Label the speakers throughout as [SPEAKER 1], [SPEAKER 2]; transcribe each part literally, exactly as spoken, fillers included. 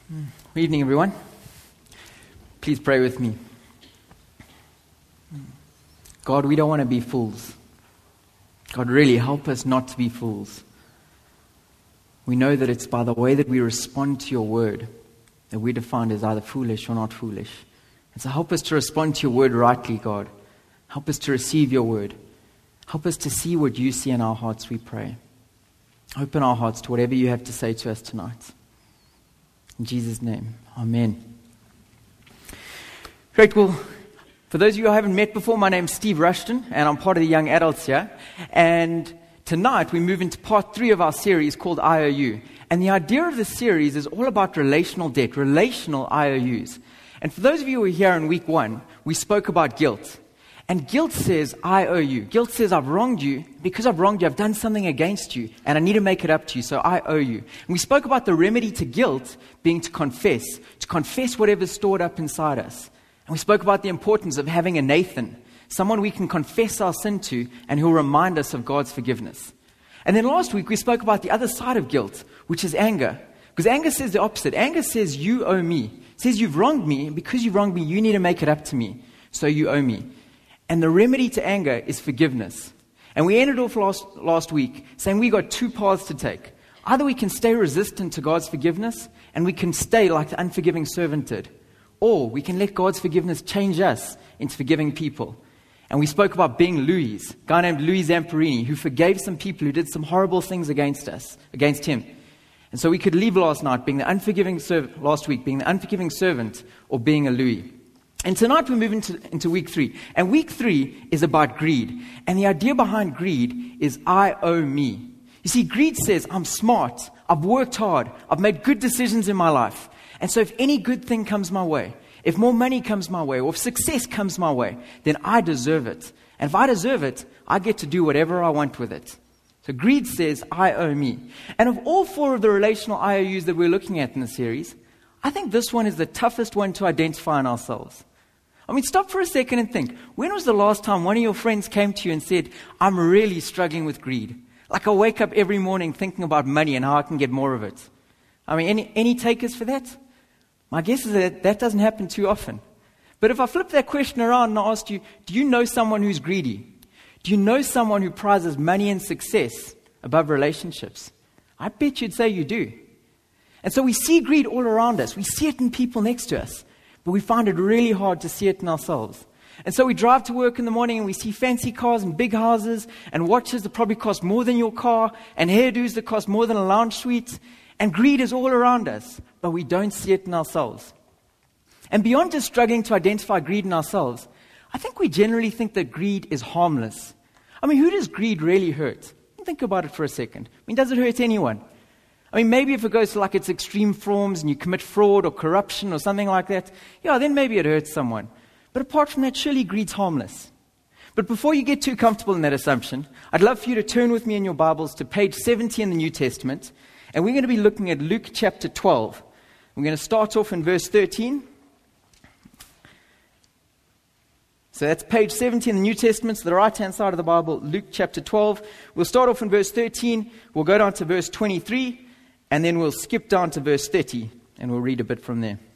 [SPEAKER 1] Good evening, everyone. Please pray with me. God, we don't want to be fools. God, really help us not to be fools. We know that it's by the way that we respond to your word that we're defined as either foolish or not foolish. And so help us to respond to your word rightly, God. Help us to receive your word. Help us to see what you see in our hearts, we pray. Open our hearts to whatever you have to say to us tonight. In Jesus' name, amen. Great. Well, for those of you who I haven't met before, my name's Steve Rushton, and I'm part of the young adults here. And tonight we move into part three of our series called I O U. And the idea of this series is all about relational debt, relational I O Us. And for those of you who were here in week one, we spoke about guilt. And guilt says, I owe you. Guilt says, I've wronged you. Because I've wronged you, I've done something against you. And I need to make it up to you, so I owe you. And we spoke about the remedy to guilt being to confess. To confess whatever's stored up inside us. And we spoke about the importance of having a Nathan. Someone we can confess our sin to, and who'll remind us of God's forgiveness. And then last week, we spoke about the other side of guilt, which is anger. Because anger says the opposite. Anger says, you owe me. It says, you've wronged me, and because you've wronged me, you need to make it up to me. So you owe me. And the remedy to anger is forgiveness. And we ended off last, last week saying we got two paths to take. Either we can stay resistant to God's forgiveness, and we can stay like the unforgiving servant did. Or we can let God's forgiveness change us into forgiving people. And we spoke about being Louis, a guy named Louis Zamperini, who forgave some people who did some horrible things against us, against him. And so we could leave last night being the unforgiving servant, last week being the unforgiving servant, or being a Louis. And tonight we move into, into week three. And week three is about greed. And the idea behind greed is I owe me. You see, greed says, I'm smart, I've worked hard, I've made good decisions in my life. And so if any good thing comes my way, if more money comes my way, or if success comes my way, then I deserve it. And if I deserve it, I get to do whatever I want with it. So greed says, I owe me. And of all four of the relational I O Us that we're looking at in the series, I think this one is the toughest one to identify in ourselves. I mean, stop for a second and think. When was the last time one of your friends came to you and said, I'm really struggling with greed? Like I wake up every morning thinking about money and how I can get more of it. I mean, any, any takers for that? My guess is that that doesn't happen too often. But if I flip that question around and I asked you, do you know someone who's greedy? Do you know someone who prizes money and success above relationships? I bet you'd say you do. And so we see greed all around us. We see it in people next to us. But we find it really hard to see it in ourselves. And so we drive to work in the morning and we see fancy cars and big houses and watches that probably cost more than your car and hairdos that cost more than a lounge suite. And greed is all around us, but we don't see it in ourselves. And beyond just struggling to identify greed in ourselves, I think we generally think that greed is harmless. I mean, who does greed really hurt? Think about it for a second. I mean, does it hurt anyone? I mean, maybe if it goes to like its extreme forms and you commit fraud or corruption or something like that, yeah, then maybe it hurts someone. But apart from that, surely greed's harmless. But before you get too comfortable in that assumption, I'd love for you to turn with me in your Bibles to page seventy in the New Testament. And we're going to be looking at Luke chapter twelve. We're going to start off in verse thirteen. So that's page seventy in the New Testament, so the right-hand side of the Bible, Luke chapter twelve. We'll start off in verse thirteen. We'll go down to verse twenty-three. And then we'll skip down to verse thirty, and we'll read a bit from there.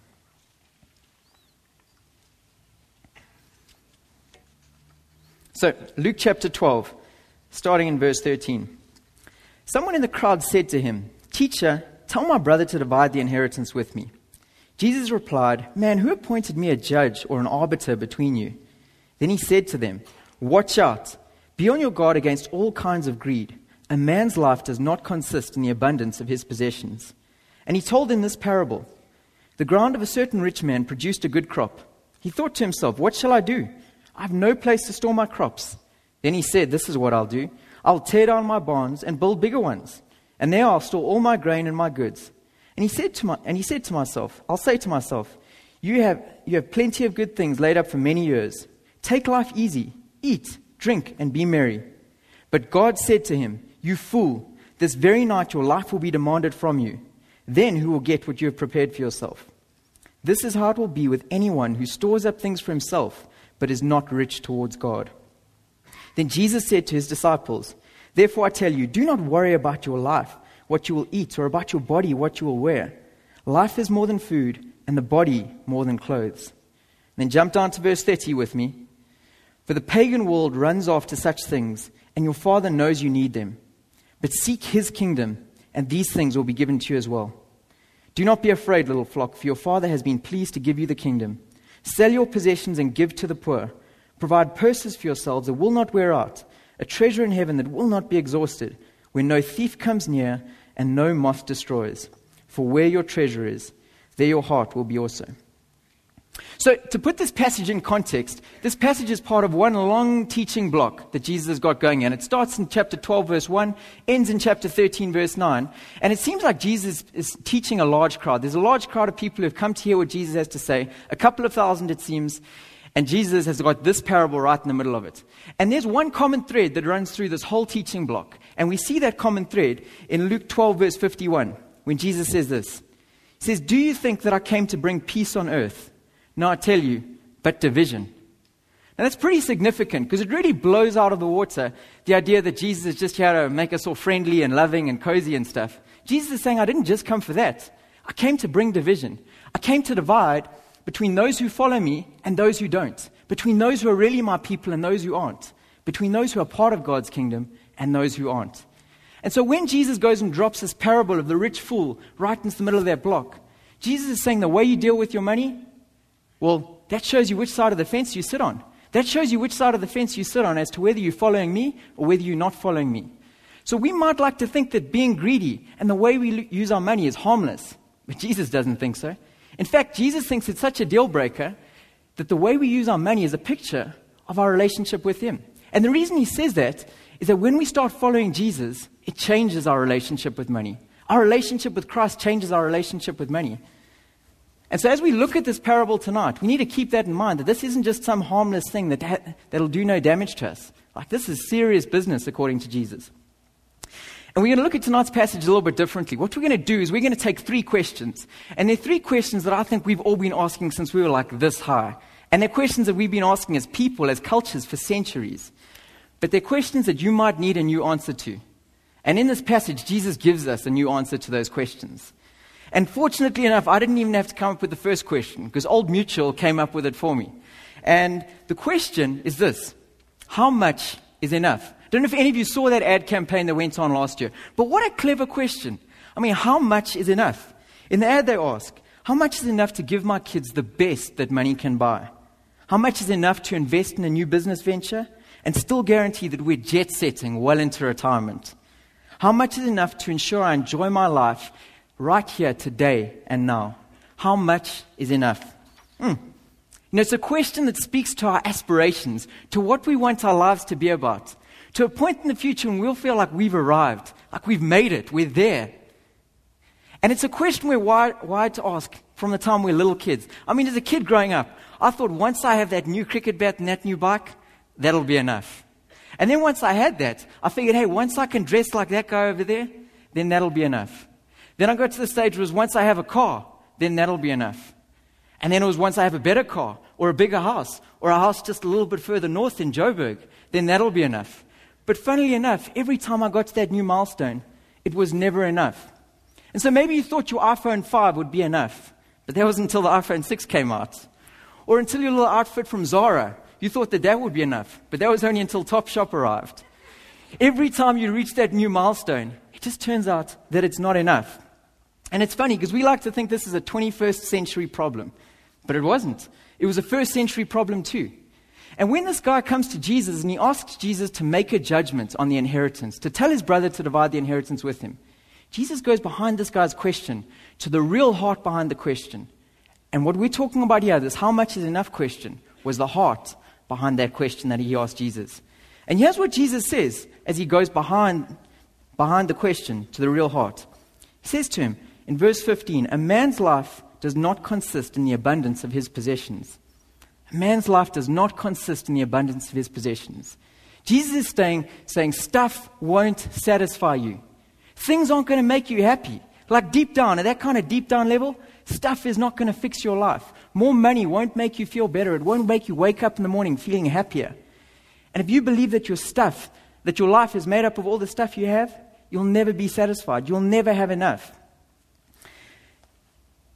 [SPEAKER 1] So, Luke chapter twelve, starting in verse thirteen. Someone in the crowd said to him, Teacher, tell my brother to divide the inheritance with me. Jesus replied, Man, who appointed me a judge or an arbiter between you? Then he said to them, Watch out, be on your guard against all kinds of greed. A man's life does not consist in the abundance of his possessions. And he told them this parable. The ground of a certain rich man produced a good crop. He thought to himself, What shall I do? I have no place to store my crops. Then he said, This is what I'll do. I'll tear down my barns and build bigger ones. And there I'll store all my grain and my goods. And he said to my, and he said to myself, I'll say to myself, you have, you have plenty of good things laid up for many years. Take life easy. Eat, drink, and be merry. But God said to him, You fool, this very night your life will be demanded from you. Then who will get what you have prepared for yourself? This is how it will be with anyone who stores up things for himself, but is not rich towards God. Then Jesus said to his disciples, Therefore I tell you, do not worry about your life, what you will eat, or about your body, what you will wear. Life is more than food, and the body more than clothes. And then jump down to verse thirty with me. For the pagan world runs after such things, and your Father knows you need them. But seek His kingdom, and these things will be given to you as well. Do not be afraid, little flock, for your Father has been pleased to give you the kingdom. Sell your possessions and give to the poor. Provide purses for yourselves that will not wear out, a treasure in heaven that will not be exhausted, where no thief comes near and no moth destroys. For where your treasure is, there your heart will be also. So, to put this passage in context, this passage is part of one long teaching block that Jesus has got going on. It starts in chapter twelve, verse one, ends in chapter thirteen, verse nine. And it seems like Jesus is teaching a large crowd. There's a large crowd of people who have come to hear what Jesus has to say, a couple of thousand it seems, and Jesus has got this parable right in the middle of it. And there's one common thread that runs through this whole teaching block. And we see that common thread in Luke twelve, verse fifty-one. When Jesus says this, He says, do you think that I came to bring peace on earth? No, I tell you, but division. Now that's pretty significant because it really blows out of the water the idea that Jesus is just here to make us all friendly and loving and cozy and stuff. Jesus is saying, I didn't just come for that. I came to bring division. I came to divide between those who follow me and those who don't. Between those who are really my people and those who aren't. Between those who are part of God's kingdom and those who aren't. And so when Jesus goes and drops this parable of the rich fool right into the middle of that block, Jesus is saying the way you deal with your money, well, that shows you which side of the fence you sit on. That shows you which side of the fence you sit on as to whether you're following me or whether you're not following me. So we might like to think that being greedy and the way we use our money is harmless, but Jesus doesn't think so. In fact, Jesus thinks it's such a deal breaker that the way we use our money is a picture of our relationship with Him. And the reason He says that is that when we start following Jesus, it changes our relationship with money. Our relationship with Christ changes our relationship with money. And so as we look at this parable tonight, we need to keep that in mind, that this isn't just some harmless thing that ha- that'll do no damage to us. Like, this is serious business according to Jesus. And we're going to look at tonight's passage a little bit differently. What we're going to do is we're going to take three questions. And they're three questions that I think we've all been asking since we were like this high. And they're questions that we've been asking as people, as cultures for centuries. But they're questions that you might need a new answer to. And in this passage, Jesus gives us a new answer to those questions. And fortunately enough, I didn't even have to come up with the first question, because Old Mutual came up with it for me. And the question is this: how much is enough? I don't know if any of you saw that ad campaign that went on last year, but what a clever question. I mean, how much is enough? In the ad they ask, how much is enough to give my kids the best that money can buy? How much is enough to invest in a new business venture and still guarantee that we're jet-setting well into retirement? How much is enough to ensure I enjoy my life right here, today and now? How much is enough? Mm. You know, it's a question that speaks to our aspirations, to what we want our lives to be about, to a point in the future when we'll feel like we've arrived, like we've made it, we're there. And it's a question we're wired, wired to ask from the time we're little kids. I mean, as a kid growing up, I thought once I have that new cricket bat and that new bike, that'll be enough. And then once I had that, I figured, hey, once I can dress like that guy over there, then that'll be enough. Then I got to the stage where it was once I have a car, then that'll be enough. And then it was once I have a better car, or a bigger house, or a house just a little bit further north in Joburg, then that'll be enough. But funnily enough, every time I got to that new milestone, it was never enough. And so maybe you thought your iPhone five would be enough, but that was until the iPhone six came out. Or until your little outfit from Zara, you thought that that would be enough, but that was only until Topshop arrived. Every time you reach that new milestone, it just turns out that it's not enough. And it's funny because we like to think this is a twenty-first century problem, but it wasn't. It was a first century problem too. And when this guy comes to Jesus and he asks Jesus to make a judgment on the inheritance, to tell his brother to divide the inheritance with him, Jesus goes behind this guy's question to the real heart behind the question. And what we're talking about here, this how much is enough question, was the heart behind that question that he asked Jesus. And here's what Jesus says as he goes behind, behind the question to the real heart. He says to him in verse fifteen, a man's life does not consist in the abundance of his possessions. A man's life does not consist in the abundance of his possessions. Jesus is saying, saying stuff won't satisfy you. Things aren't going to make you happy. Like deep down, at that kind of deep down level, stuff is not going to fix your life. More money won't make you feel better. It won't make you wake up in the morning feeling happier. And if you believe that your stuff, that your life is made up of all the stuff you have, you'll never be satisfied. You'll never have enough.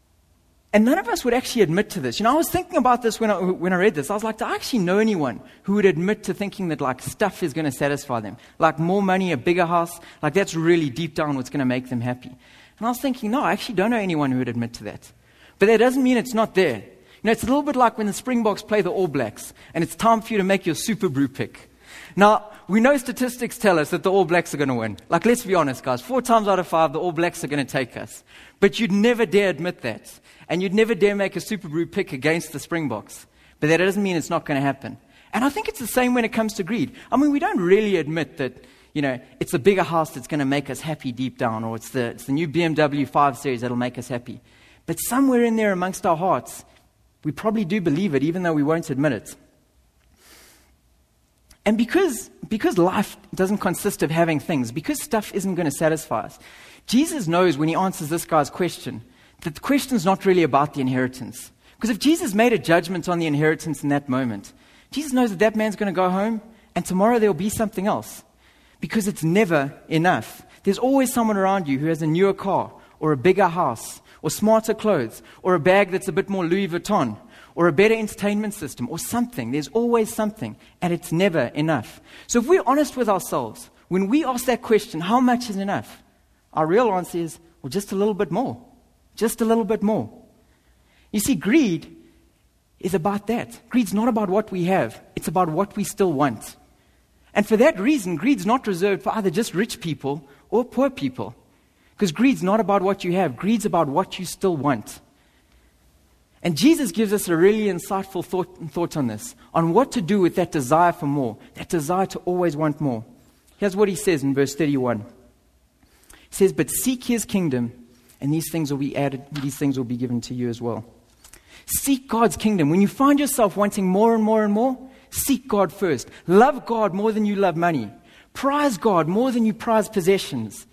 [SPEAKER 1] And none of us would actually admit to this. You know, I was thinking about this when I, when I read this. I was like, do I actually know anyone who would admit to thinking that, like, stuff is going to satisfy them? Like, more money, a bigger house, like, that's really deep down what's going to make them happy. And I was thinking, no, I actually don't know anyone who would admit to that. But that doesn't mean it's not there. You know, it's a little bit like when the Springboks play the All Blacks, and it's time for you to make your Super Brew pick. Now, we know statistics tell us that the All Blacks are going to win. Like, let's be honest, guys. Four times out of five, the All Blacks are going to take us. But you'd never dare admit that. And you'd never dare make a Super Brew pick against the Springboks. But that doesn't mean it's not going to happen. And I think it's the same when it comes to greed. I mean, we don't really admit that, you know, it's the bigger house that's going to make us happy deep down, or it's the, it's the new B M W five Series that'll make us happy. But somewhere in there amongst our hearts, we probably do believe it, even though we won't admit it. And because, because life doesn't consist of having things, because stuff isn't going to satisfy us, Jesus knows when he answers this guy's question that the question's not really about the inheritance. Because if Jesus made a judgment on the inheritance in that moment, Jesus knows that that man's going to go home and tomorrow there'll be something else. Because it's never enough. There's always someone around you who has a newer car or a bigger house or smarter clothes or a bag that's a bit more Louis Vuitton or a better entertainment system or something. There's always something, and it's never enough. So if we're honest with ourselves, when we ask that question, how much is enough? Our real answer is, well, just a little bit more. Just a little bit more. You see, greed is about that. Greed's not about what we have. It's about what we still want. And for that reason, greed's not reserved for either just rich people or poor people. Because greed's not about what you have. Greed's about what you still want. And Jesus gives us a really insightful thought, thought on this, on what to do with that desire for more, that desire to always want more. Here's what he says in verse thirty-one. He says, but seek his kingdom, and these things will be added, these things will be given to you as well. Seek God's kingdom. When you find yourself wanting more and more and more, seek God first. Love God more than you love money. Prize God more than you prize possessions.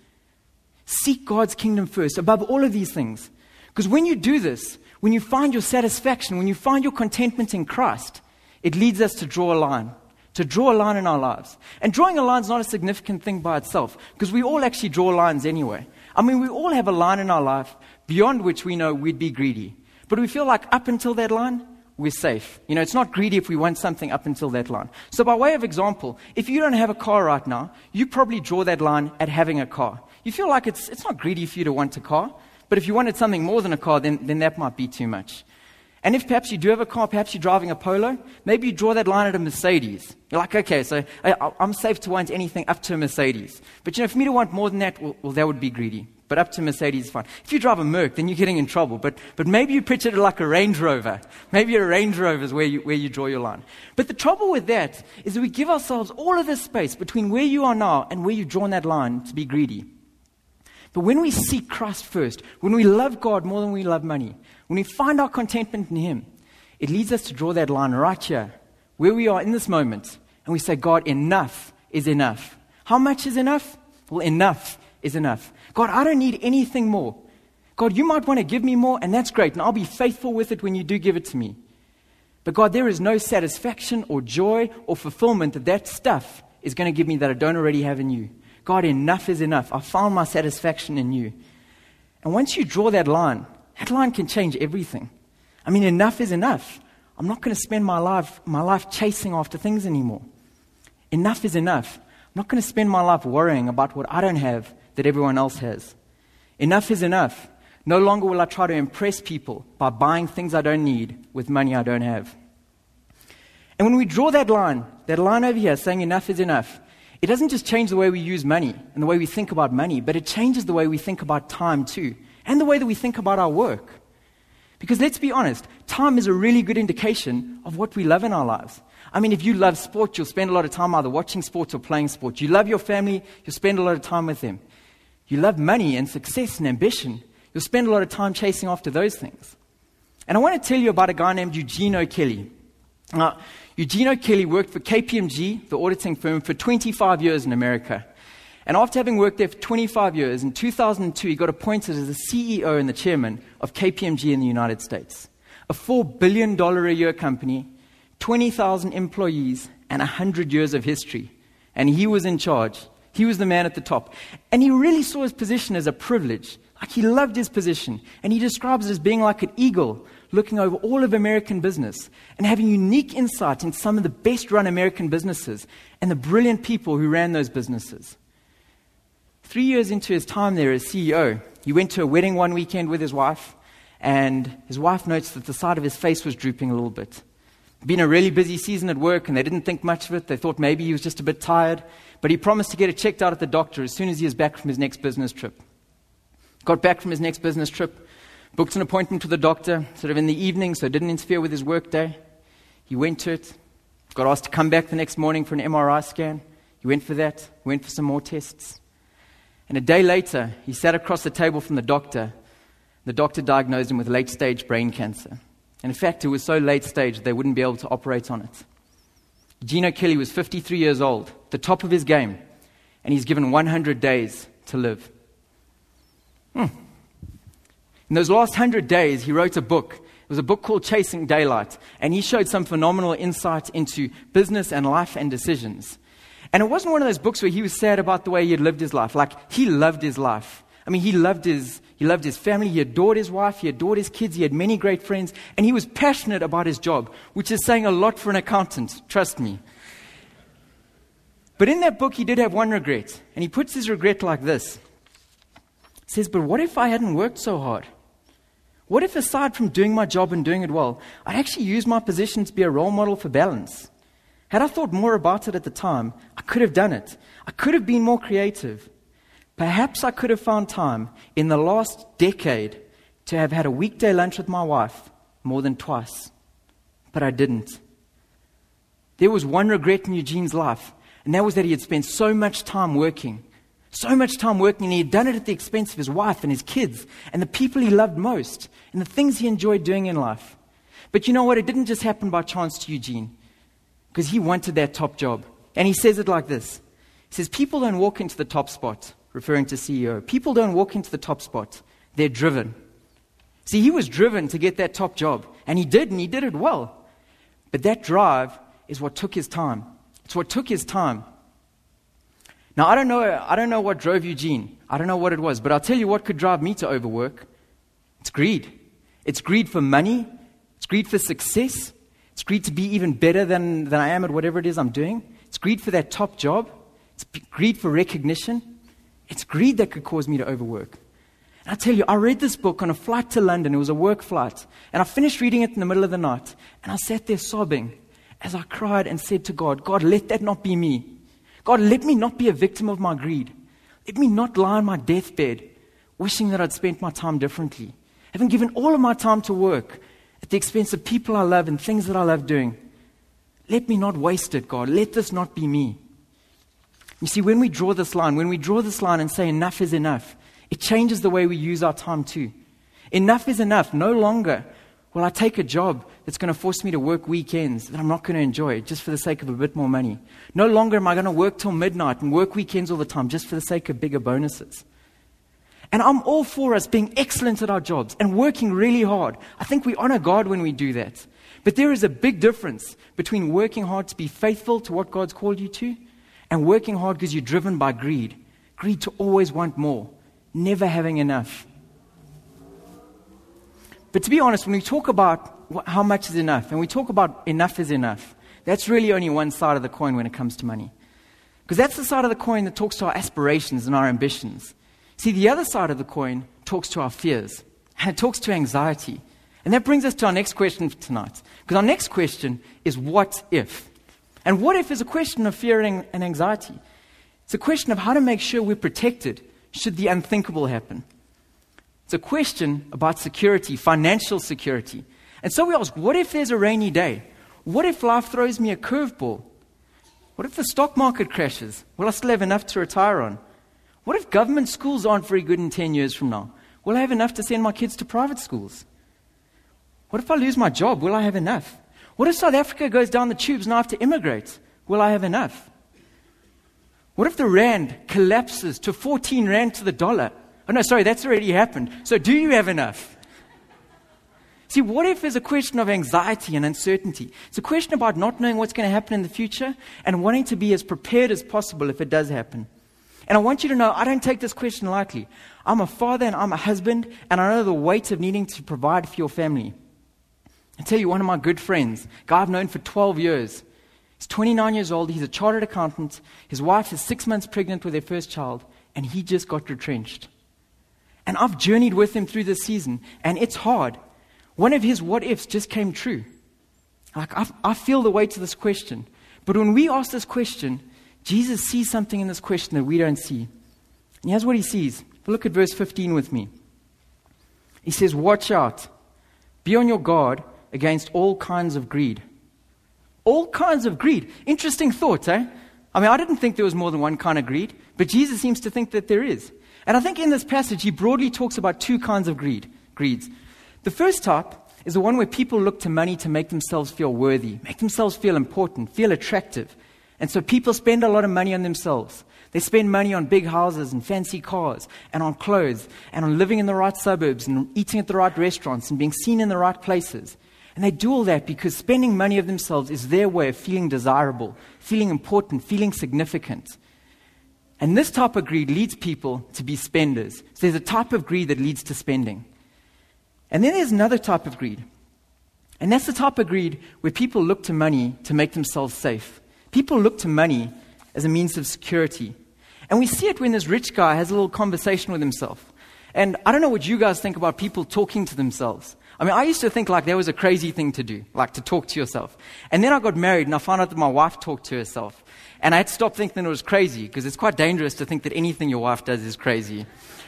[SPEAKER 1] Seek God's kingdom first, above all of these things. Because when you do this, when you find your satisfaction, when you find your contentment in Christ, it leads us to draw a line. To draw a line in our lives. And drawing a line is not a significant thing by itself, because we all actually draw lines anyway. I mean, we all have a line in our life beyond which we know we'd be greedy. But we feel like up until that line, we're safe. You know, it's not greedy if we want something up until that line. So by way of example, if you don't have a car right now, you probably draw that line at having a car. You feel like it's it's not greedy for you to want a car, but if you wanted something more than a car, then, then that might be too much. And if perhaps you do have a car, perhaps you're driving a Polo, maybe you draw that line at a Mercedes. You're like, okay, so I, I'm safe to want anything up to a Mercedes. But you know, for me to want more than that, well, well that would be greedy. But up to Mercedes is fine. If you drive a Merc, then you're getting in trouble. But but maybe you picture it like a Range Rover. Maybe a Range Rover is where you, where you draw your line. But the trouble with that is that we give ourselves all of this space between where you are now and where you've drawn that line to be greedy. But when we seek Christ first, when we love God more than we love money, when we find our contentment in Him, it leads us to draw that line right here, where we are in this moment, and we say, God, enough is enough. How much is enough? Well, enough is enough. God, I don't need anything more. God, you might want to give me more, and that's great, and I'll be faithful with it when you do give it to me. But God, there is no satisfaction or joy or fulfillment that that stuff is going to give me that I don't already have in you. God, enough is enough. I found my satisfaction in you. And once you draw that line, that line can change everything. I mean, enough is enough. I'm not going to spend my life, my life chasing after things anymore. Enough is enough. I'm not going to spend my life worrying about what I don't have that everyone else has. Enough is enough. No longer will I try to impress people by buying things I don't need with money I don't have. And when we draw that line, that line over here saying enough is enough, it doesn't just change the way we use money and the way we think about money, but it changes the way we think about time too, and the way that we think about our work. Because let's be honest, time is a really good indication of what we love in our lives. I mean, if you love sport, you'll spend a lot of time either watching sports or playing sports. You love your family, you'll spend a lot of time with them. You love money and success and ambition, you'll spend a lot of time chasing after those things. And I want to tell you about a guy named Eugene O'Kelly. Now, Eugene O'Kelly worked for K P M G, the auditing firm, for twenty-five years in America. And after having worked there for twenty-five years, in two thousand two, he got appointed as the C E O and the chairman of K P M G in the United States. A four billion dollars a year company, twenty thousand employees, and one hundred years of history. And he was in charge. He was the man at the top. And he really saw his position as a privilege. Like he loved his position. And he describes it as being like an eagle looking over all of American business and having unique insight into some of the best run American businesses and the brilliant people who ran those businesses. Three years into his time there as C E O, he went to a wedding one weekend with his wife, and his wife noticed that the side of his face was drooping a little bit. Been a really busy season at work, and they didn't think much of it. They thought maybe he was just a bit tired, but he promised to get it checked out at the doctor as soon as he was back from his next business trip. Got back from his next business trip, booked an appointment with the doctor, sort of in the evening, so it didn't interfere with his work day. He went to it, got asked to come back the next morning for an M R I scan. He went for that, went for some more tests. And a day later, he sat across the table from the doctor. The doctor diagnosed him with late-stage brain cancer. And in fact, it was so late-stage that they wouldn't be able to operate on it. Eugene O'Kelly was fifty-three years old, the top of his game, and he's given one hundred days to live. Hmm. In those last one hundred days, he wrote a book. It was a book called Chasing Daylight, and he showed some phenomenal insight into business and life and decisions. And it wasn't one of those books where he was sad about the way he had lived his life. Like, he loved his life. I mean, he loved his, he loved his family, he adored his wife, he adored his kids, he had many great friends, and he was passionate about his job, which is saying a lot for an accountant, trust me. But in that book, he did have one regret, and he puts his regret like this. He says, but what if I hadn't worked so hard? What if, aside from doing my job and doing it well, I'd actually used my position to be a role model for balance? Had I thought more about it at the time, I could have done it. I could have been more creative. Perhaps I could have found time in the last decade to have had a weekday lunch with my wife more than twice. But I didn't. There was one regret in Eugene's life, and that was that he had spent so much time working. So much time working, and he had done it at the expense of his wife and his kids and the people he loved most and the things he enjoyed doing in life. But you know what? It didn't just happen by chance to Eugene, because he wanted that top job. And he says it like this. He says, people don't walk into the top spot, referring to C E O. People don't walk into the top spot. They're driven. See, he was driven to get that top job, and he did, and he did it well. But that drive is what took his time. It's what took his time. Now, I don't know, I don't know what drove Eugene. I don't know what it was, but I'll tell you what could drive me to overwork. It's greed. It's greed for money. It's greed for success. It's greed to be even better than, than I am at whatever it is I'm doing. It's greed for that top job. It's greed for recognition. It's greed that could cause me to overwork. And I tell you, I read this book on a flight to London. It was a work flight. And I finished reading it in the middle of the night. And I sat there sobbing as I cried and said to God, God, let that not be me. God, let me not be a victim of my greed. Let me not lie on my deathbed wishing that I'd spent my time differently. Having given all of my time to work at the expense of people I love and things that I love doing. Let me not waste it, God. Let this not be me. You see, when we draw this line, when we draw this line and say enough is enough, it changes the way we use our time too. Enough is enough. No longer will I take a job that's going to force me to work weekends that I'm not going to enjoy just for the sake of a bit more money. No longer am I going to work till midnight and work weekends all the time just for the sake of bigger bonuses. And I'm all for us being excellent at our jobs and working really hard. I think we honor God when we do that. But there is a big difference between working hard to be faithful to what God's called you to and working hard because you're driven by greed. Greed to always want more, never having enough. But to be honest, when we talk about how much is enough, and we talk about enough is enough, that's really only one side of the coin when it comes to money. Because that's the side of the coin that talks to our aspirations and our ambitions. See, the other side of the coin talks to our fears, and it talks to anxiety. And that brings us to our next question for tonight. Because our next question is, what if? And what if is a question of fear and anxiety. It's a question of how to make sure we're protected should the unthinkable happen. It's a question about security, financial security. And so we ask, what if there's a rainy day? What if life throws me a curveball? What if the stock market crashes? Will I still have enough to retire on? What if government schools aren't very good in ten years from now? Will I have enough to send my kids to private schools? What if I lose my job? Will I have enough? What if South Africa goes down the tubes and I have to immigrate? Will I have enough? What if the rand collapses to fourteen rand to the dollar? Oh no, sorry, that's already happened. So do you have enough? See, what if is a question of anxiety and uncertainty? It's a question about not knowing what's going to happen in the future and wanting to be as prepared as possible if it does happen. And I want you to know, I don't take this question lightly. I'm a father and I'm a husband, and I know the weight of needing to provide for your family. I tell you, one of my good friends, a guy I've known for twelve years, he's twenty-nine years old, he's a chartered accountant, his wife is six months pregnant with their first child, and he just got retrenched. And I've journeyed with him through this season, and it's hard. One of his what-ifs just came true. Like, I, I feel the weight of this question. But when we ask this question, Jesus sees something in this question that we don't see. And here's what he sees. Look at verse fifteen with me. He says, watch out. Be on your guard against all kinds of greed. All kinds of greed. Interesting thought, eh? I mean, I didn't think there was more than one kind of greed, but Jesus seems to think that there is. And I think in this passage, he broadly talks about two kinds of greed, greeds. The first type is the one where people look to money to make themselves feel worthy, make themselves feel important, feel attractive. And so people spend a lot of money on themselves. They spend money on big houses and fancy cars and on clothes and on living in the right suburbs and eating at the right restaurants and being seen in the right places. And they do all that because spending money of themselves is their way of feeling desirable, feeling important, feeling significant. And this type of greed leads people to be spenders. So there's a type of greed that leads to spending. And then there's another type of greed. And that's the type of greed where people look to money to make themselves safe. People look to money as a means of security. And we see it when this rich guy has a little conversation with himself. And I don't know what you guys think about people talking to themselves. I mean, I used to think like that was a crazy thing to do, like to talk to yourself. And then I got married and I found out that my wife talked to herself. And I had to stop thinking it was crazy, because it's quite dangerous to think that anything your wife does is crazy.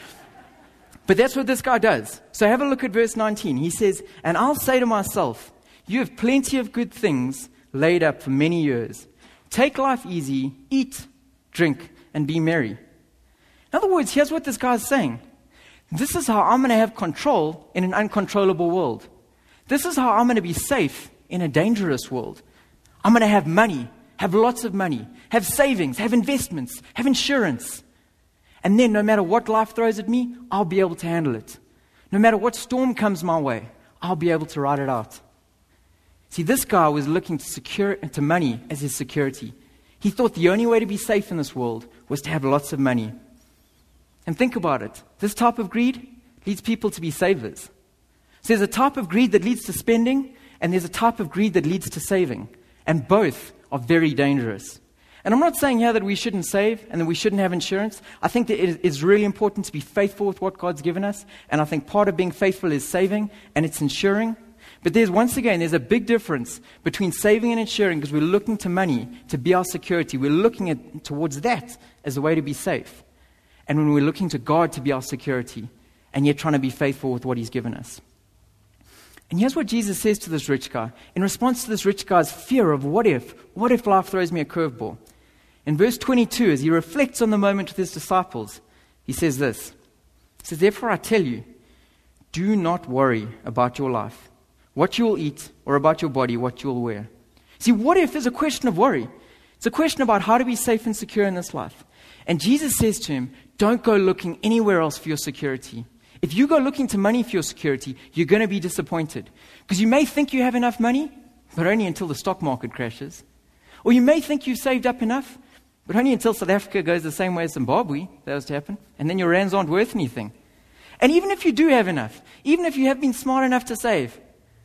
[SPEAKER 1] But that's what this guy does. So have a look at verse nineteen. He says, and I'll say to myself, you have plenty of good things laid up for many years. Take life easy, eat, drink, and be merry. In other words, here's what this guy's saying. This is how I'm going to have control in an uncontrollable world. This is how I'm going to be safe in a dangerous world. I'm going to have money, have lots of money, have savings, have investments, have insurance. And then no matter what life throws at me, I'll be able to handle it. No matter what storm comes my way, I'll be able to ride it out. See, this guy was looking to secure to money as his security. He thought the only way to be safe in this world was to have lots of money. And think about it. This type of greed leads people to be savers. So there's a type of greed that leads to spending, and there's a type of greed that leads to saving. And both are very dangerous. And I'm not saying here that we shouldn't save and that we shouldn't have insurance. I think that it is really important to be faithful with what God's given us. And I think part of being faithful is saving and it's insuring. But there's, once again, there's a big difference between saving and insuring, because we're looking to money to be our security. We're looking at, towards that as a way to be safe. And when we're looking to God to be our security, and yet trying to be faithful with what He's given us. And here's what Jesus says to this rich guy. In response to this rich guy's fear of what if, what if life throws me a curveball? In verse twenty-two, as he reflects on the moment with his disciples, he says this. He says, therefore I tell you, do not worry about your life, what you will eat, or about your body, what you will wear. See, what if is a question of worry. It's a question about how to be safe and secure in this life. And Jesus says to him, don't go looking anywhere else for your security. If you go looking to money for your security, you're going to be disappointed. Because you may think you have enough money, but only until the stock market crashes. Or you may think you've saved up enough, but only until South Africa goes the same way as Zimbabwe, that was to happen, and then your rands aren't worth anything. And even if you do have enough, even if you have been smart enough to save,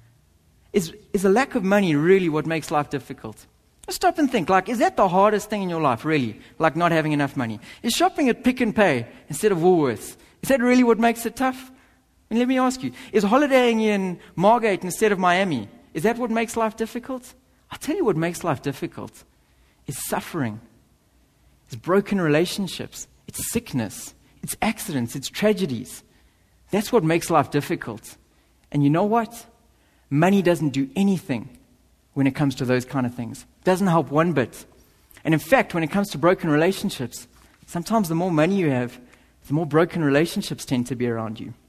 [SPEAKER 1] is, is a lack of money really what makes life difficult? Just stop and think, like, is that the hardest thing in your life, really? Like not having enough money? Is shopping at Pick and Pay instead of Woolworths, is that really what makes it tough? And let me ask you, is holidaying in Margate instead of Miami, is that what makes life difficult? I'll tell you what makes life difficult. It's suffering. It's broken relationships. It's sickness. It's accidents. It's tragedies. That's what makes life difficult. And you know what? Money doesn't do anything when it comes to those kind of things. It doesn't help one bit. And in fact, when it comes to broken relationships, sometimes the more money you have, the more broken relationships tend to be around you.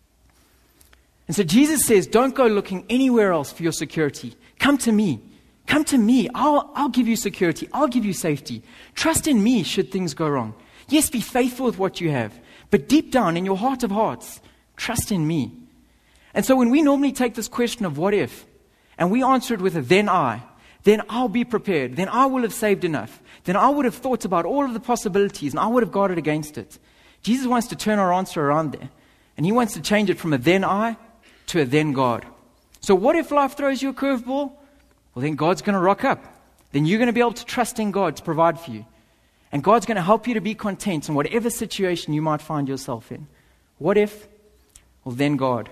[SPEAKER 1] And so Jesus says, don't go looking anywhere else for your security. Come to me. Come to me. I'll, I'll give you security. I'll give you safety. Trust in me should things go wrong. Yes, be faithful with what you have. But deep down in your heart of hearts, trust in me. And so when we normally take this question of what if, and we answer it with a then I, then I'll be prepared. Then I will have saved enough. Then I would have thought about all of the possibilities and I would have guarded against it. Jesus wants to turn our answer around there. And he wants to change it from a then I to a then God. So what if life throws you a curveball? Well, then God's going to rock up. Then you're going to be able to trust in God to provide for you. And God's going to help you to be content in whatever situation you might find yourself in. What if? Well, then God.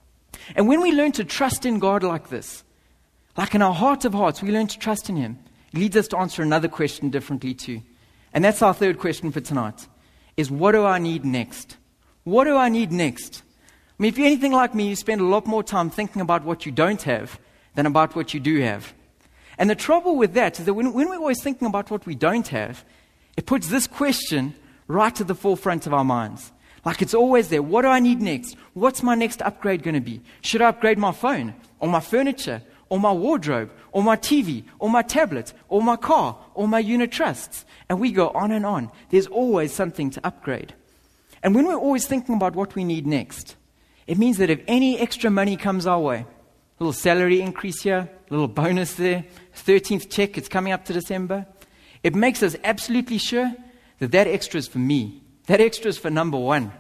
[SPEAKER 1] And when we learn to trust in God like this, like in our heart of hearts, we learn to trust in Him. It leads us to answer another question differently too. And that's our third question for tonight, is what do I need next? What do I need next? I mean, if you're anything like me, you spend a lot more time thinking about what you don't have than about what you do have. And the trouble with that is that when, when we're always thinking about what we don't have, it puts this question right to the forefront of our minds. Like it's always there. What do I need next? What's my next upgrade going to be? Should I upgrade my phone or my furniture or my wardrobe or my T V or my tablet or my car or my unit trusts? And we go on and on. There's always something to upgrade. And when we're always thinking about what we need next, it means that if any extra money comes our way, a little salary increase here, a little bonus there, thirteenth check, it's coming up to December, it makes us absolutely sure that that extra is for me. That extra is for number one.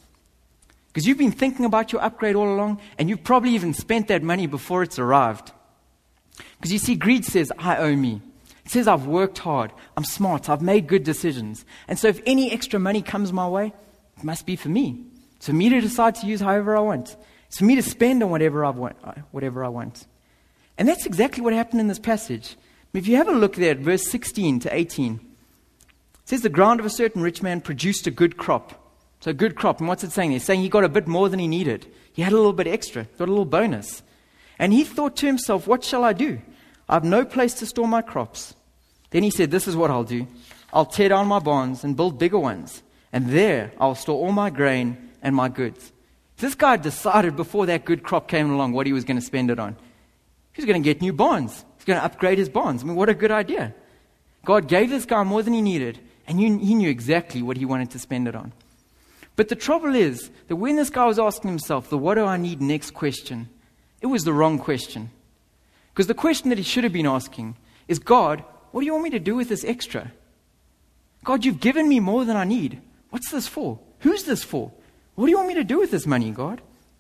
[SPEAKER 1] Because you've been thinking about your upgrade all along, and you've probably even spent that money before it's arrived. Because you see, greed says, I owe me. It says I've worked hard, I'm smart, I've made good decisions. And so if any extra money comes my way, it must be for me. It's for me to decide to use however I want. It's for me to spend on whatever I want. Whatever I want. And that's exactly what happened in this passage. If you have a look there at verse sixteen to eighteen, it says the ground of a certain rich man produced a good crop. So a good crop. And what's it saying? It's saying he got a bit more than he needed. He had a little bit extra, got a little bonus. And he thought to himself, what shall I do? I have no place to store my crops. Then he said, this is what I'll do. I'll tear down my barns and build bigger ones. And there I'll store all my grain and my goods. This guy decided before that good crop came along what he was going to spend it on. He was going to get new barns. He's going to upgrade his barns. I mean, what a good idea. God gave this guy more than he needed, and he knew exactly what he wanted to spend it on. But the trouble is that when this guy was asking himself the what do I need next question, it was the wrong question. Because the question that he should have been asking is, God, what do you want me to do with this extra? God, you've given me more than I need. What's this for? Who's this for? What do you want me to do with this money, God?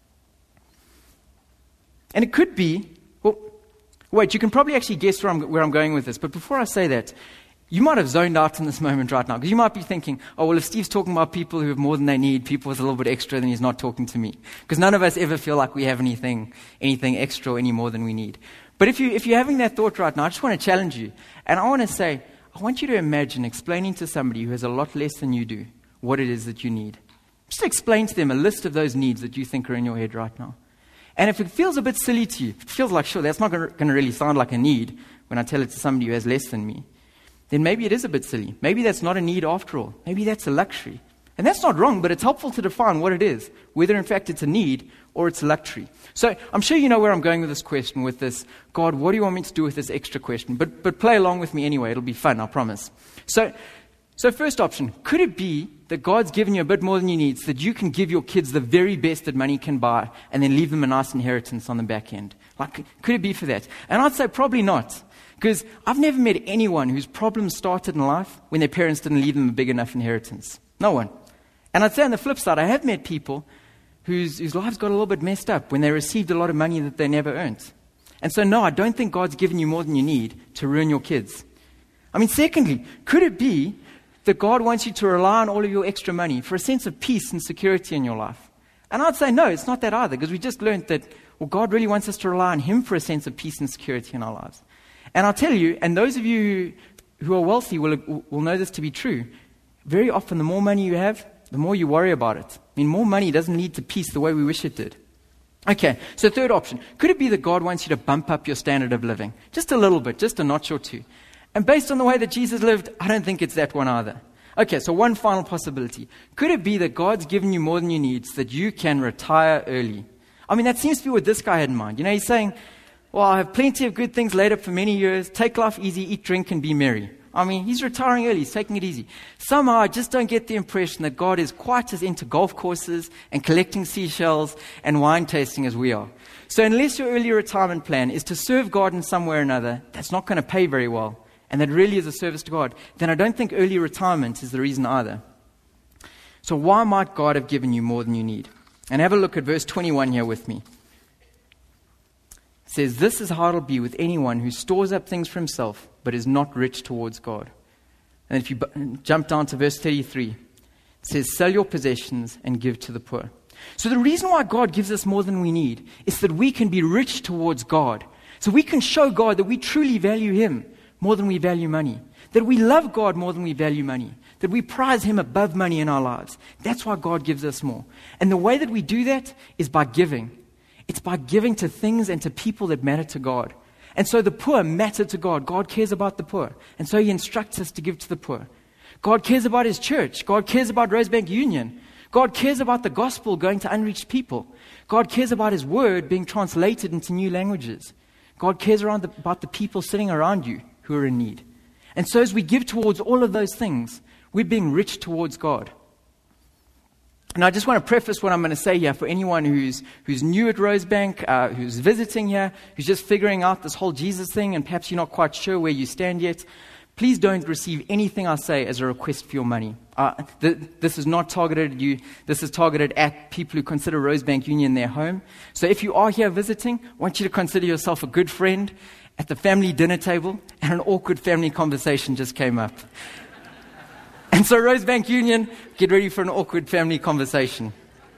[SPEAKER 1] And it could be, well, wait, you can probably actually guess where I'm, where I'm going with this. But before I say that, you might have zoned out in this moment right now. Because you might be thinking, oh, well, if Steve's talking about people who have more than they need, people with a little bit extra, then he's not talking to me. Because none of us ever feel like we have anything, anything extra or any more than we need. But if, you, if you're having that thought right now, I just want to challenge you. And I want to say, I want you to imagine explaining to somebody who has a lot less than you do what it is that you need. Just explain to them a list of those needs that you think are in your head right now. And if it feels a bit silly to you, if it feels like, sure, that's not going to really sound like a need when I tell it to somebody who has less than me, then maybe it is a bit silly. Maybe that's not a need after all. Maybe that's a luxury. And that's not wrong, but it's helpful to define what it is, whether in fact it's a need or it's a luxury. So I'm sure you know where I'm going with this question, with this, God, what do you want me to do with this extra question? But but play along with me anyway. It'll be fun, I promise. So, so first option, could it be that God's given you a bit more than you need so that you can give your kids the very best that money can buy and then leave them a nice inheritance on the back end? Like, could it be for that? And I'd say probably not. Because I've never met anyone whose problems started in life when their parents didn't leave them a big enough inheritance. No one. And I'd say on the flip side, I have met people whose, whose lives got a little bit messed up when they received a lot of money that they never earned. And so no, I don't think God's given you more than you need to ruin your kids. I mean, secondly, could it be that God wants you to rely on all of your extra money for a sense of peace and security in your life? And I'd say no, it's not that either, because we just learned that, well, God really wants us to rely on Him for a sense of peace and security in our lives. And I'll tell you, and those of you who, who are wealthy will, will know this to be true, very often the more money you have, the more you worry about it. I mean, more money doesn't lead to peace the way we wish it did. Okay, so third option. Could it be that God wants you to bump up your standard of living? Just a little bit, just a notch or two. And based on the way that Jesus lived, I don't think it's that one either. Okay, so one final possibility. Could it be that God's given you more than you need so that you can retire early? I mean, that seems to be what this guy had in mind. You know, he's saying, well, I have plenty of good things laid up for many years. Take life easy, eat, drink, and be merry. I mean, he's retiring early. He's taking it easy. Somehow, I just don't get the impression that God is quite as into golf courses and collecting seashells and wine tasting as we are. So unless your early retirement plan is to serve God in some way or another, that's not going to pay very well, and that really is a service to God, then I don't think early retirement is the reason either. So why might God have given you more than you need? And have a look at verse twenty-one here with me. It says, this is how it'll be with anyone who stores up things for himself, but is not rich towards God. And if you b- jump down to verse thirty-three, it says, sell your possessions and give to the poor. So the reason why God gives us more than we need is that we can be rich towards God. So we can show God that we truly value Him more than we value money. That we love God more than we value money. That we prize Him above money in our lives. That's why God gives us more. And the way that we do that is by giving. It's by giving to things and to people that matter to God. And so the poor matter to God. God cares about the poor. And so He instructs us to give to the poor. God cares about His church. God cares about Rosebank Union. God cares about the gospel going to unreached people. God cares about His word being translated into new languages. God cares around the, about the people sitting around you who are in need. And so as we give towards all of those things, we're being rich towards God. And I just want to preface what I'm going to say here for anyone who's who's new at Rosebank, uh, who's visiting here, who's just figuring out this whole Jesus thing, and perhaps you're not quite sure where you stand yet. Please don't receive anything I say as a request for your money. Uh, th- this is not targeted at you. This is targeted at people who consider Rosebank Union their home. So if you are here visiting, I want you to consider yourself a good friend at the family dinner table, and an awkward family conversation just came up. And so Rosebank Union, get ready for an awkward family conversation.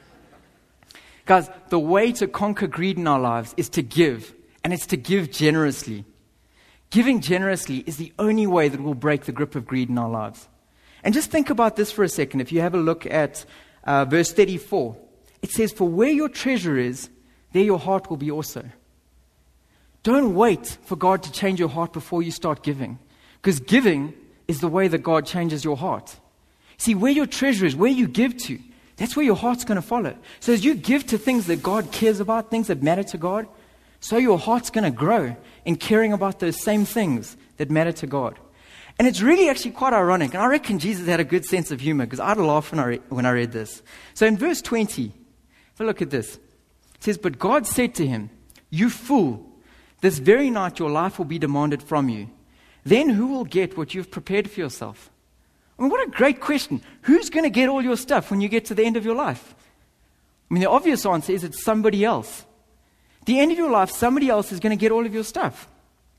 [SPEAKER 1] Guys, the way to conquer greed in our lives is to give, and it's to give generously. Giving generously is the only way that we'll break the grip of greed in our lives. And just think about this for a second. If you have a look at uh, verse thirty-four, it says, for where your treasure is, there your heart will be also. Don't wait for God to change your heart before you start giving. Because giving is the way that God changes your heart. See, where your treasure is, where you give to, that's where your heart's going to follow. So as you give to things that God cares about, things that matter to God, so your heart's going to grow in caring about those same things that matter to God. And it's really actually quite ironic. And I reckon Jesus had a good sense of humor, because I'd laugh when I, re- when I read this. So in verse twenty, have a look at this. It says, but God said to him, you fool, this very night your life will be demanded from you. Then who will get what you've prepared for yourself? I mean, what a great question. Who's going to get all your stuff when you get to the end of your life? I mean, the obvious answer is it's somebody else. At the end of your life, somebody else is going to get all of your stuff.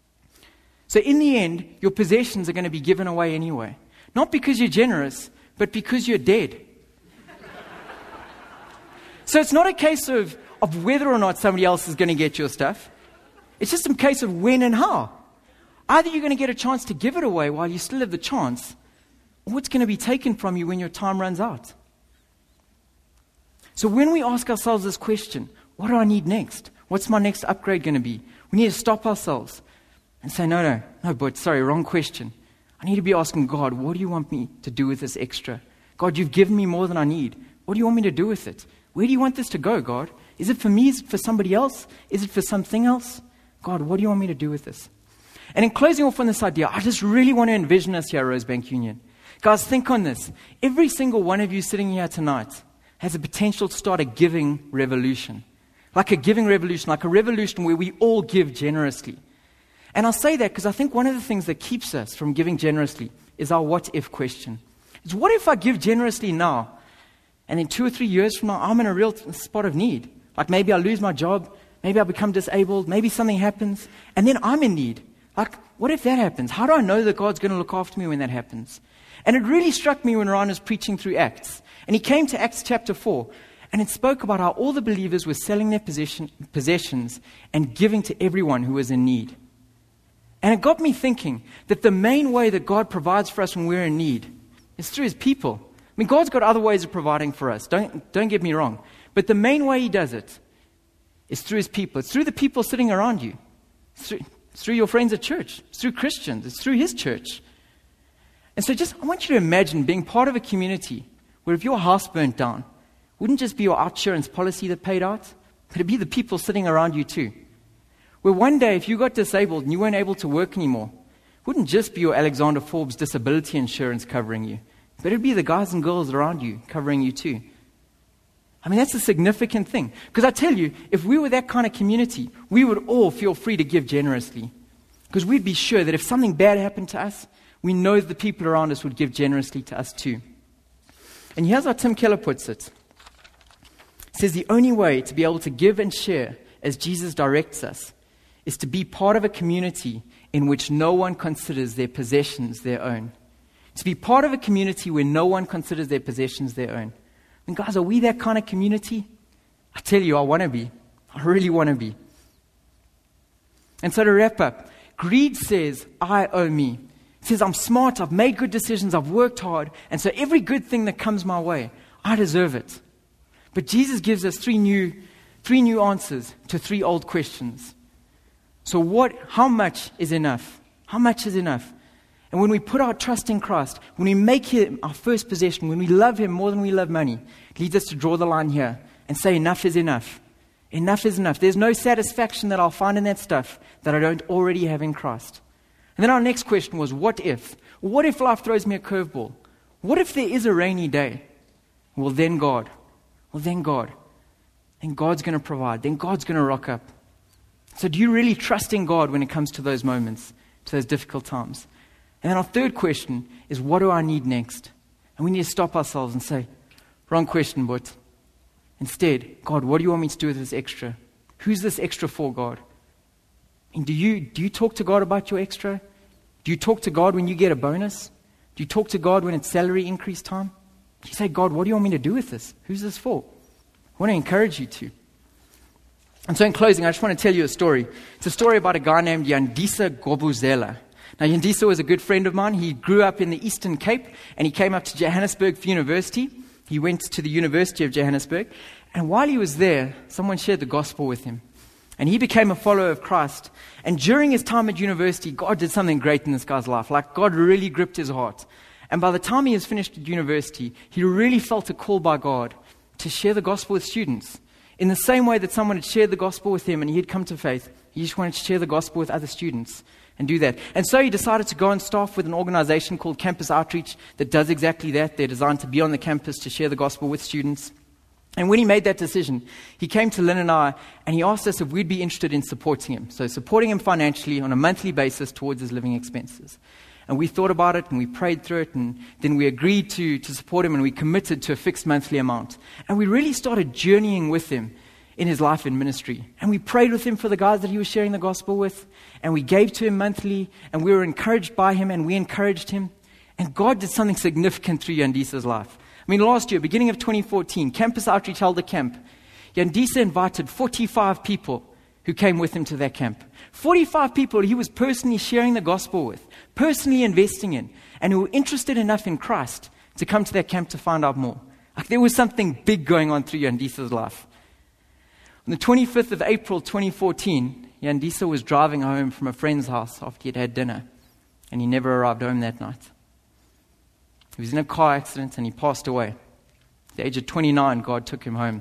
[SPEAKER 1] So in the end, your possessions are going to be given away anyway. Not because you're generous, but because you're dead. So it's not a case of, of whether or not somebody else is going to get your stuff. It's just a case of when and how. Either you're going to get a chance to give it away while you still have the chance, or it's going to be taken from you when your time runs out. So when we ask ourselves this question, what do I need next? What's my next upgrade going to be? We need to stop ourselves and say, no, no, no, but sorry, wrong question. I need to be asking God, what do you want me to do with this extra? God, you've given me more than I need. What do you want me to do with it? Where do you want this to go, God? Is it for me? Is it for somebody else? Is it for something else? God, what do you want me to do with this? And in closing off on this idea, I just really want to envision us here at Rosebank Union. Guys, think on this. Every single one of you sitting here tonight has the potential to start a giving revolution. Like a giving revolution, like a revolution where we all give generously. And I'll say that because I think one of the things that keeps us from giving generously is our what if question. It's what if I give generously now, and in two or three years from now, I'm in a real spot of need. Like maybe I lose my job, maybe I become disabled, maybe something happens, and then I'm in need. Like, what if that happens? How do I know that God's going to look after me when that happens? And it really struck me when Ryan was preaching through Acts. And he came to Acts chapter four, and it spoke about how all the believers were selling their possession, possessions and giving to everyone who was in need. And it got me thinking that the main way that God provides for us when we're in need is through His people. I mean, God's got other ways of providing for us. Don't, don't get me wrong. But the main way He does it is through His people. It's through the people sitting around you. It's through, it's through your friends at church. It's through Christians. It's through His church. And so just, I want you to imagine being part of a community where if your house burnt down, it wouldn't just be your insurance policy that paid out, but it'd be the people sitting around you too. Where one day, if you got disabled and you weren't able to work anymore, wouldn't just be your Alexander Forbes disability insurance covering you, but it'd be the guys and girls around you covering you too. I mean, that's a significant thing. Because I tell you, if we were that kind of community, we would all feel free to give generously. Because we'd be sure that if something bad happened to us, we know the people around us would give generously to us too. And here's how Tim Keller puts it. He says the only way to be able to give and share as Jesus directs us is to be part of a community in which no one considers their possessions their own. To be part of a community where no one considers their possessions their own. And guys, are we that kind of community? I tell you, I want to be. I really want to be. And so to wrap up, greed says, I owe me. It says, I'm smart, I've made good decisions, I've worked hard, and so every good thing that comes my way, I deserve it. But Jesus gives us three new, three new answers to three old questions. So what, how much is enough? How much is enough? And when we put our trust in Christ, when we make Him our first possession, when we love Him more than we love money, it leads us to draw the line here and say enough is enough. Enough is enough. There's no satisfaction that I'll find in that stuff that I don't already have in Christ. And then our next question was, what if? What if life throws me a curveball? What if there is a rainy day? Well, then God. Well, then God. Then God's going to provide. Then God's going to rock up. So do you really trust in God when it comes to those moments, to those difficult times? And then our third question is, what do I need next? And we need to stop ourselves and say, wrong question, but instead, God, what do you want me to do with this extra? Who's this extra for, God? And do you, do you talk to God about your extra? Do you talk to God when you get a bonus? Do you talk to God when it's salary increase time? Do you say, God, what do you want me to do with this? Who's this for? I want to encourage you to. And so in closing, I just want to tell you a story. It's a story about a guy named Yandisa Gobuzela. Now, Yandisa was a good friend of mine. He grew up in the Eastern Cape, and he came up to Johannesburg for university. He went to the University of Johannesburg. And while he was there, someone shared the gospel with him. And he became a follower of Christ. And during his time at university, God did something great in this guy's life. Like, God really gripped his heart. And by the time he was finished at university, he really felt a call by God to share the gospel with students. In the same way that someone had shared the gospel with him and he had come to faith, he just wanted to share the gospel with other students and do that. And so he decided to go on staff with an organization called Campus Outreach that does exactly that. They're designed to be on the campus to share the gospel with students. And when he made that decision, he came to Lynn and I, and he asked us if we'd be interested in supporting him. So supporting him financially on a monthly basis towards his living expenses. And we thought about it, and we prayed through it, and then we agreed to, to support him, and we committed to a fixed monthly amount. And we really started journeying with him in his life in ministry. And we prayed with him for the guys that he was sharing the gospel with, and we gave to him monthly, and we were encouraged by him, and we encouraged him. And God did something significant through Yandisa's life. I mean, last year, beginning of twenty fourteen, Campus Outreach held a camp. Yandisa invited forty-five people who came with him to that camp. forty-five people he was personally sharing the gospel with, personally investing in, and who were interested enough in Christ to come to that camp to find out more. Like, there was something big going on through Yandisa's life. On the twenty-fifth of April, twenty fourteen, Yandisa was driving home from a friend's house after he'd had dinner, and he never arrived home that night. He was in a car accident and he passed away. At the age of twenty-nine, God took him home.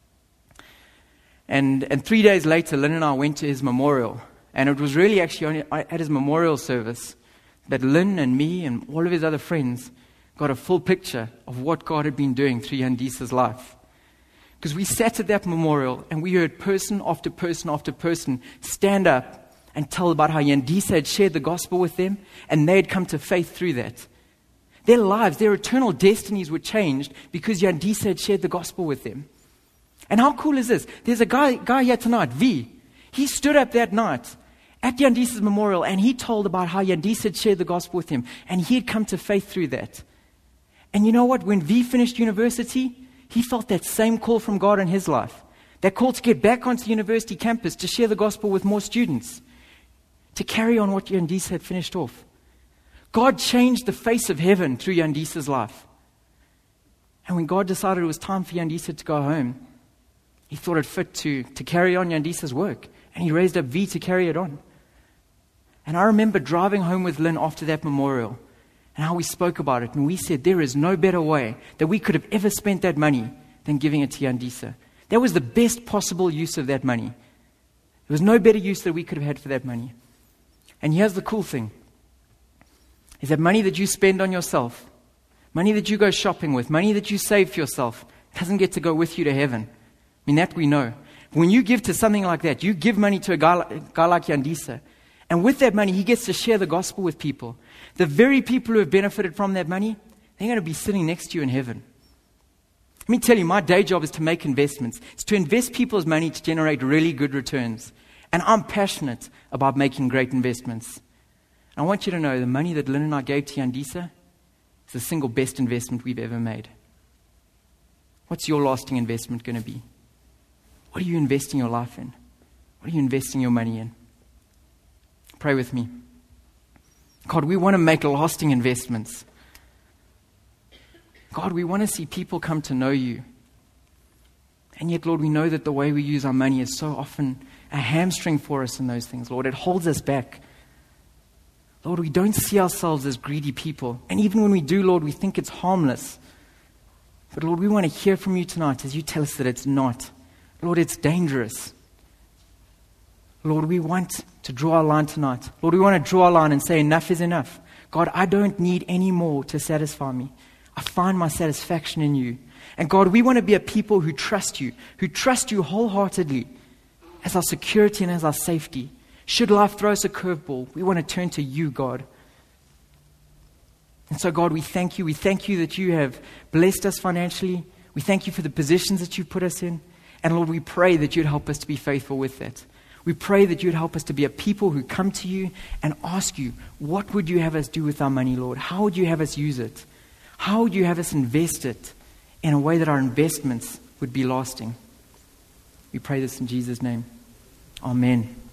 [SPEAKER 1] And, and three days later, Lynn and I went to his memorial. And it was really actually only at his memorial service that Lynn and me and all of his other friends got a full picture of what God had been doing through Yandisa's life. Because we sat at that memorial and we heard person after person after person stand up and tell about how Yandisa had shared the gospel with them and they had come to faith through that. Their lives, their eternal destinies were changed because Yandisa had shared the gospel with them. And how cool is this? There's a guy, guy here tonight, V. He stood up that night at Yandisa's memorial and he told about how Yandisa had shared the gospel with him and he had come to faith through that. And you know what? When V finished university, he felt that same call from God in his life. That call to get back onto the university campus to share the gospel with more students. To carry on what Yandisa had finished off. God changed the face of heaven through Yandisa's life. And when God decided it was time for Yandisa to go home, he thought it fit to, to carry on Yandisa's work. And he raised up V to carry it on. And I remember driving home with Lynn after that memorial and how we spoke about it. And we said there is no better way that we could have ever spent that money than giving it to Yandisa. That was the best possible use of that money. There was no better use that we could have had for that money. And here's the cool thing. is that money that you spend on yourself, money that you go shopping with, money that you save for yourself, doesn't get to go with you to heaven. I mean, that we know. When you give to something like that, you give money to a guy, a guy like Yandisa, and with that money, he gets to share the gospel with people. The very people who have benefited from that money, they're going to be sitting next to you in heaven. Let me tell you, my day job is to make investments. It's to invest people's money to generate really good returns. And I'm passionate about making great investments. I want you to know the money that Lynn and I gave to Yandisa is the single best investment we've ever made. What's your lasting investment going to be? What are you investing your life in? What are you investing your money in? Pray with me. God, we want to make lasting investments. God, we want to see people come to know you. And yet, Lord, we know that the way we use our money is so often a hamstring for us in those things, Lord. It holds us back. Lord, we don't see ourselves as greedy people. And even when we do, Lord, we think it's harmless. But Lord, we want to hear from you tonight as you tell us that it's not. Lord, it's dangerous. Lord, we want to draw a line tonight. Lord, we want to draw a line and say enough is enough. God, I don't need any more to satisfy me. I find my satisfaction in you. And God, we want to be a people who trust you, who trust you wholeheartedly as our security and as our safety. Should life throw us a curveball, we want to turn to you, God. And so, God, we thank you. We thank you that you have blessed us financially. We thank you for the positions that you've put us in. And Lord, we pray that you'd help us to be faithful with that. We pray that you'd help us to be a people who come to you and ask you, what would you have us do with our money, Lord? How would you have us use it? How would you have us invest it in a way that our investments would be lasting? We pray this in Jesus' name. Amen.